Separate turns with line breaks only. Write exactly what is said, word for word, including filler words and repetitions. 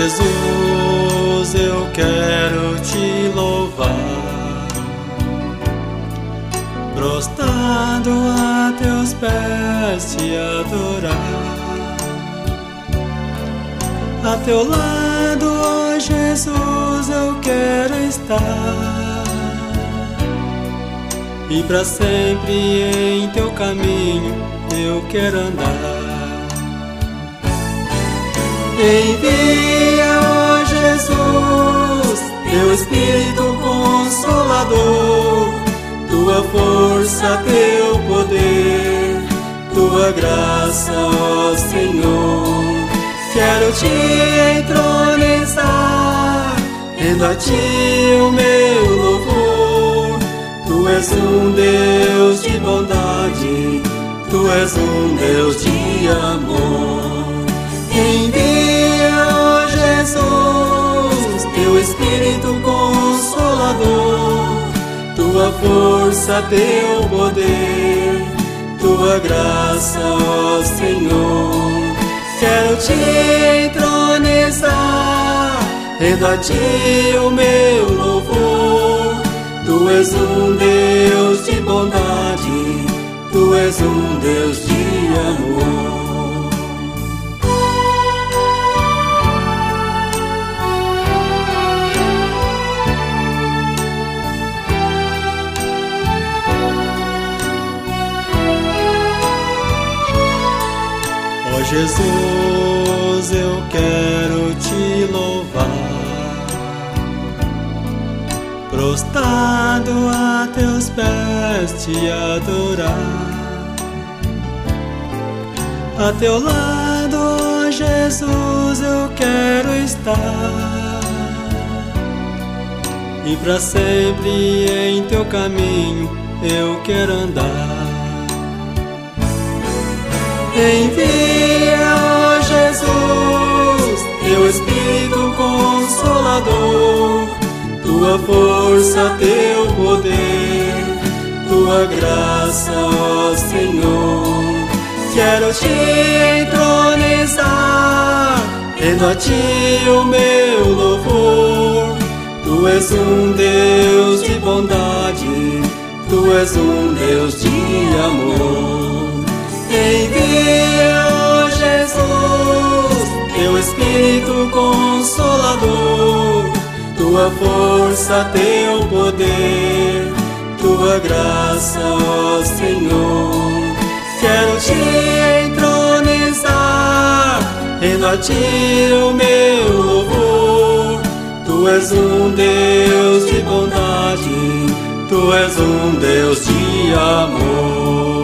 Jesus, eu quero te louvar, prostrado a teus pés te adorar. A teu lado, ó Jesus, eu quero estar, e para sempre em teu caminho eu quero andar. Envia, ó Jesus, teu Espírito Consolador, tua força, teu poder, tua graça, ó Senhor. Quero te entronizar, rendo a ti o meu louvor. Tu és um Deus de bondade, tu és um Deus de amor. Envia, ó Jesus, teu Espírito Consolador, tua força, teu poder, tua graça, ó Senhor. Quero te entronizar, rendo a ti o meu louvor. Tu és um Deus de bondade, tu és um Deus de amor. Ó Jesus, eu quero te louvar, prostrado a teus pés te adorar. A teu lado, ó Jesus, eu quero estar, e para sempre em teu caminho eu quero andar. Envia, ó Jesus, teu Espírito Consolador, tua força, teu poder, tua graça, ó Senhor. Quero te entronizar, rendo a ti o meu louvor. Tu és um Deus de bondade, tu és um Deus de amor. Envia, ó Jesus, teu Espírito Consolador, tua força, teu poder, tua graça, ó Senhor. Quero te entronizar, rendo a ti o meu louvor. Tu és um Deus de bondade, tu és um Deus de amor.